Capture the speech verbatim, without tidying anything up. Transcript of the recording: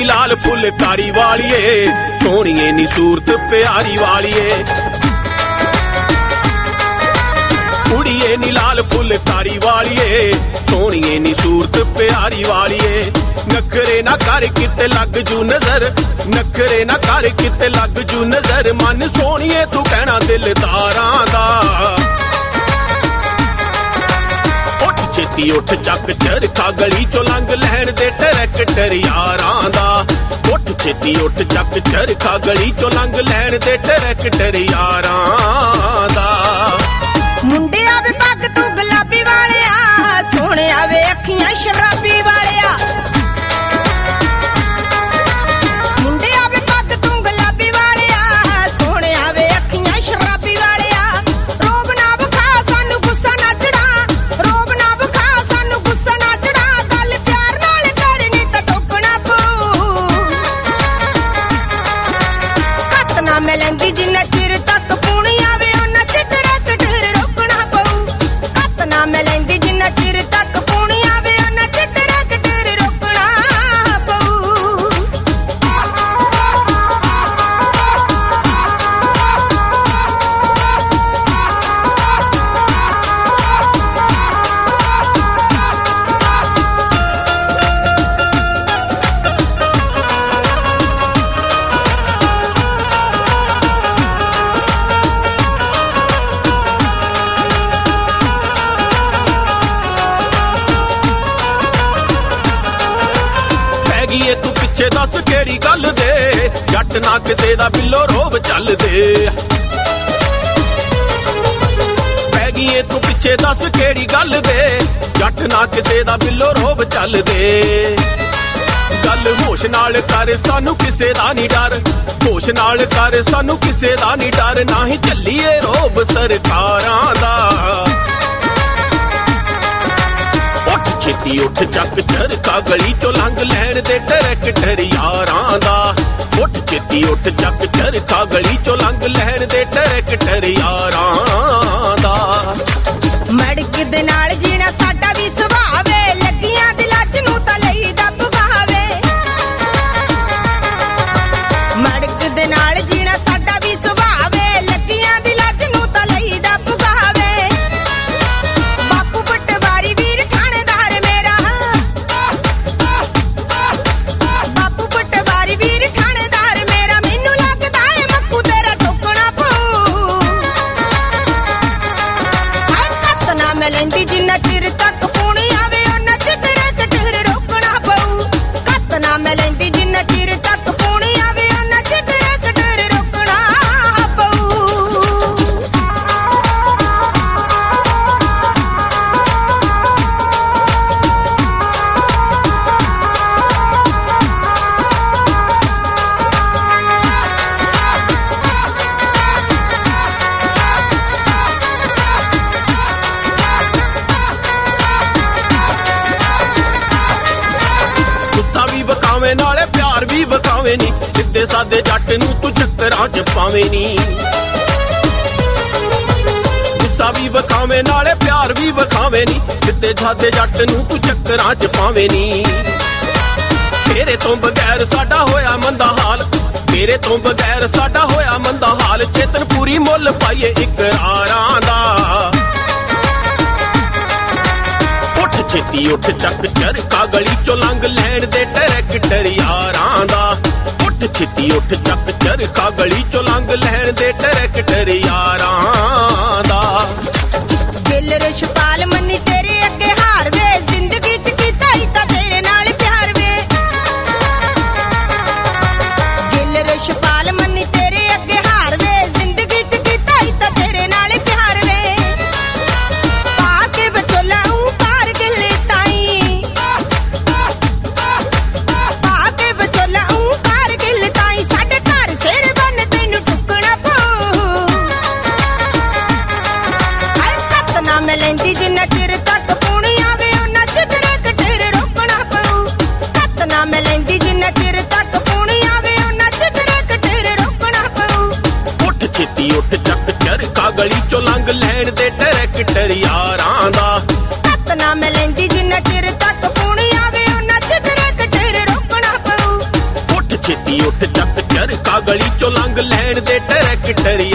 ਨੀ ਲਾਲ ਫੁਲਕਾਰੀ ਵਾਲੀਏ, ਸੋਹਣੀਏ ਨੀ ਸੂਰਤ ਪਿਆਰੀ ਵਾਲੀਏ। ਕੁੜੀਏ ਨੀ ਲਾਲ ਫੁਲਕਾਰੀ ਵਾਲੀਏ, ਸੋਹਣੀਏ ਨੀ ਸੂਰਤ ਪਿਆਰੀ ਵਾਲੀਏ। ਨਖਰੇ ਨਾ ਕਰ ਕਿਤੇ ਲੱਗ ਜੂ ਨਜ਼ਰ, ਨਖਰੇ ਨਾ ਕਰ ਕਿਤੇ ਲੱਗ ਜੂ ਨਜ਼ਰ, ਮਨ ਸੋਹਣੀਏ ਤੂੰ ਕਹਿਣਾ ਦਿਲਦਾਰਾਂ ਦਾ। ਉੱਠ ਛੇਤੀ ਉੱਠ ਚੱਕ ਚਰਖਾ ਗਲੀ ਚੋਂ ਲੰਘ ਲੈਣ ਦੇ ਟਰੈਕਟਰ ਯਾਰਾਂ ਦਾ। ਉੱਠ ਛੇਤੀ ਉੱਠ ਚੱਕ ਚਰਖਾ ਗਲੀ ਚੋਂ ਲੰਘ ਲੈਣ ਦੇ ਟਰੈਕਟਰ ਯਾਰਾਂ ਦਾ। ਮੁੰਡਿਆ ਵੇ ਪੱਗ ਤੂੰ ਗੁਲਾਬੀ ਵਾਲਿਆ, ਸੋਹਣਿਆ ਵੇ ਅੱਖੀਆਂ ਸ਼ਰਾਬੀ ਵਾਲਿਆ। ਮੁੰਡਿਆ ਵੇ ਪੱਗ ਤੂੰ ਗੁਲਾਬੀ ਵਾਲਿਆ, ਸੋਹਣਿਆ ਵੇ ਅੱਖੀਆਂ ਸ਼ਰਾਬੀ ਵਾਲਿਆ। ਰੋਬ ਨਾ ਵਿਖਾ ਸਾਨੂੰ ਗੁੱਸਾ ਨਾ ਚੜਾ, ਰੋਬ ਨਾ ਵਿਖਾ ਸਾਨੂੰ ਗੁੱਸਾ ਨਾ ਚੜਾ, ਗੱਲ ਪਿਆਰ ਨਾਲ ਕਰਨੀ ਤਾਂ ਟੋਕਣਾ ਪਊ। ਕੱਤ ਨਾ ਮਿਲਦੀ ਜਿੰਨਾ ਚਿਰ ਤੱਕ ਪੂਣੀ ਆਵੇ ਉਹਨਾਂ ਚਿਰ ਟਰੈਕਟਰ ਰੋਕਣਾ ਪਊ। ਕੱਤ ਨਾ ਮਿਲਦੀ ਜਿੰਨਾ ਚਿਰ ਤੱਕ ਪੂਣੀ ਆਵੇ ਉਹਨਾਂ ਚਿਰ ਟਰੈਕਟਰ ਰੋਕਣਾ ਪਊ। ਤੂੰ ਪਿੱਛੇ ਦੱਸ ਕਿਹੜੀ ਗੱਲ ਦੇ, ਜੱਟ ਨਾ ਕਿਸੇ ਦਾ ਬਿੱਲੋ ਰੋਬ ਚੱਲਦੇ। ਪੈ ਗਈ ਤੂੰ ਪਿੱਛੇ ਦੱਸ ਕਿਹੜੀ ਗੱਲ ਦੇ, ਜੱਟ ਨਾ ਕਿਸੇ ਦਾ ਬਿੱਲੋ ਰੋਬ ਚੱਲਦੇ। ਗੱਲ ਹੋਸ਼ ਨਾਲ ਕਰ ਸਾਨੂੰ ਕਿਸੇ ਦਾ ਨਹੀਂ ਡਰ, ਹੋਸ਼ ਨਾਲ ਕਰ ਸਾਨੂੰ ਕਿਸੇ ਦਾ ਨਹੀਂ ਡਰ, ਨਾ ਹੀ ਚੱਲੀਏ ਰੋਬ ਸਰਕਾਰਾਂ ਦਾ। ਉੱਠ ਛੇਤੀ ਉੱਠ ਚੱਕ ਚਰਖਾ ਗਲੀ ਚੋਂ ਲੰਘ ਲੈਣ ਦੇ ਟਰੈਕਟਰ ਯਾਰਾਂ ਦਾ। ਉੱਠ ਛੇਤੀ ਉੱਠ ਚੱਕ ਚਰਖਾ ਗਲੀ ਚੋਂ ਲੰਘ ਲੈਣ ਦੇ ਟਰੈਕਟਰ ਯਾਰਾਂ ਦਾ। ਮੜਕ ਦੇ ਨਾਲ ਜੀਣਾ ਸਾਡਾ ਵੀ ਸੁਭਾਅ ਵੇ, ਲੱਗੀਆਂ ਦੀ ਲੱਜ ਨੂੰ ਤਾਂ ਲਈਦਾ ਭਗਾਵੇ। ਮੜਕ ਦੇ ਨਾਲ ਜੀਣਾ ਸਾਡਾ ਵੀ ਸੁਭਾਅ ਵੇ, ਲੱਗੀਆਂ ਦੀ ਲੱਜ ਨੂੰ ਤਾਂ ਲਈਦਾ ਭਗਾਵੇ। ਬਾਪੂ ਪਟਵਾਰੀ ਵੀਰ ਥਾਣੇਦਾਰ ਮੇਰਾ, ਬਾਪੂ ਪਟਵਾਰੀ ਵੀਰ ਥਾਣੇਦਾਰ ਮੇਰਾ, ਮੈਨੂੰ ਲੱਗਦਾ ਏ ਮੱਕੂ ਤੇਰਾ ਠੋਕਣਾ ਪਊ। ਹਾਏ ਕੱਤ ਨਾ ਮਿਲਦੀ ਜਿੰਨਾ ਚਿਰ ਤੱਕ ਪੂਣੀ ਆਵੇ ਉਹਨਾਂ ਚਿਰ ਟਰੈਕਟਰ ਰੋਕਣਾ ਪਊ। ਕੱਤ ਨਾ ਮਿਲਦੀ ਜਿੰਨਾ ਚਿਰ ਤੱਕ ਪੂਣੀ ਆਵੇ ਉਹਨਾਂ ਚਿਰ ਟਰੈਕਟਰ ਰੋਕਣਾ ਪਊ। ਗੁੱਸਾ ਵੀ ਵਿਖਾਵੇਂ ਨਾਲੇ ਪਿਆਰ ਵੀ ਵਿਖਾਵੇਂ ਨੀ, ਸਿੱਧੇ ਸਾਦੇ ਜੱਟ ਨੂੰ ਤੂੰ ਚੱਕਰਾਂ ਚ ਪਾਵੇਂ ਨੀ। ਗੁੱਸਾ ਵੀ ਵਿਖਾਵੇਂ ਨਾਲੇ ਪਿਆਰ ਵੀ ਵਿਖਾਵੇਂ ਨੀ, ਸਿੱਧੇ ਸਾਦੇ ਜੱਟ ਨੂੰ ਤੂੰ ਚੱਕਰਾਂ ਚ ਪਾਵੇਂ ਨੀ। ਤੇਰੇ ਤੋਂ ਬਗੈਰ ਸਾਡਾ ਹੋਇਆ ਮੰਦਾ ਹਾਲ, ਤੇਰੇ ਤੋਂ ਬਗੈਰ ਸਾਡਾ ਹੋਇਆ ਮੰਦਾ ਹਾਲ, ਚੇਤਨ ਪੂਰੀ ਮੁੱਲ ਪਾਈਏ ਇਕਰਾਰਾਂ ਦਾ। ਉੱਠ ਛੇਤੀ ਉੱਠ ਚੱਕ ਚਰਖਾ ਗਲੀ ਚੋਂ ਲੰਘ ਲੈਣ ਦੇ ਟਰੈਕਟਰ ਯਾਰਾਂ ਦਾ। ਉੱਠ ਛੇਤੀ ਉੱਠ ਚੱਕ ਚਰਖਾ ਗਲੀ ਚੋਂ ਲੰਘ ਲੈਣ ਦੇ ਟਰੈਕਟਰ ਯਾਰਾਂ ਦਾ। ਦਿਲ ਰਸ਼ਪਾਲ ਮੰਨੀ ਤੇਰੇ ਅੱਗੇ ਹਾਰ ਵੇ, ਜ਼ਿੰਦਗੀ ਚ ਕੀਤਾ ਹੀ ਤਾਂ ਤੇਰੇ ਨਾਲ ਪਿਆਰ ਵੇ। ਦਿਲ ਰਸ਼ਪਾਲ ਮੰਨੀ ਤੇਰੇ ਅੱਗੇ ਹਾਰ ਵੇ, ਜ਼ਿੰਦਗੀ ਚ ਕੀਤਾ ਹੀ ਤਾਂ ਤੇਰੇ ਨਾਲ ਪਿਆਰ ਵੇ। ਪਾ ਕੇ ਵਿਚੋਲਾ ਊਂ ਪਾਰ ਗਿਲੇ ਤਾਈ, ਪਾ ਕੇ ਵਿਚੋਲਾ ਊਂ ਪਾਰ ਗਿਲੇ ਤਾਈ, ਸਾਡੇ ਘਰ ਸਿਰ ਬੰਨ ਤੈਨੂੰ ਟੁੱਕਣਾ ਪਊ। ਹਾਏ ਕੱਤ ਨਾ ਮਿਲਦੀ ਜਿੰਨਾ ਚਿਰ ਤੱਕ ਪੂਣੀ ਆਵੇ ਉਹਨਾਂ ਚਿਰ ਟਰੈਕਟਰ ਰੋਕਣਾ ਪਊ। ਕੱਤ ਨਾ ਮਿਲਦੀ ਜਿੰਨਾ ਚਿਰ ਤੱਕ ਪੂਣੀ ਆਵੇ ਉਹਨਾਂ ਚਿਰ ਟਰੈਕਟਰ ਰੋਕਣਾ ਪਊ। ਉੱਠ ਛੇਤੀ ਉੱਠ ਚੱਕ ਚਰਖਾ ਗਲੀ ਚੋਂ ਲੰਘ ਲੈਣ ਦੇ ਟਰੈਕਟਰ ਯਾਰਾਂ ਦਾ। ਕੱਤ ਨਾ ਮਿਲਦੀ ਜਿੰਨਾ ਚਿਰ ਤੱਕ ਪੂਣੀ ਆਵੇ ਉਹਨਾਂ ਚਿਰ ਟਰੈਕਟਰ ਰੋਕਣਾ ਪਊ। ਸੈਕਟਰੀ